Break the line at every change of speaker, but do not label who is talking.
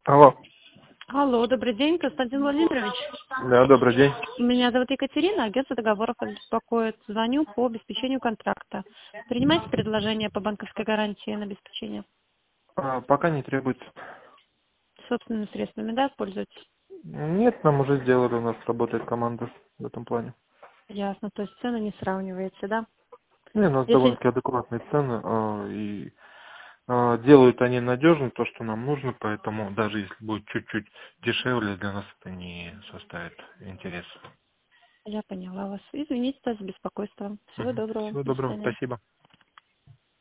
Алло.
Алло, добрый день, Константин Владимирович.
Да, добрый день.
Меня зовут Екатерина, агентство договоров вас беспокоит. Звоню по обеспечению контракта. Принимайте предложение по банковской гарантии на обеспечение
Пока не требуется.
собственными средствами, да, пользуетесь?
Нет, нам уже сделали, у нас работает команда в этом плане.
Ясно, то есть цены не сравниваете, да?
Не, у нас
Если
довольно-таки адекватные цены, и делают они надежно то, что нам нужно, поэтому даже если будет чуть-чуть дешевле, для нас это не составит интерес.
я поняла вас. Извините за беспокойство. Всего доброго.
Всего
До
доброго,
свидания.
спасибо.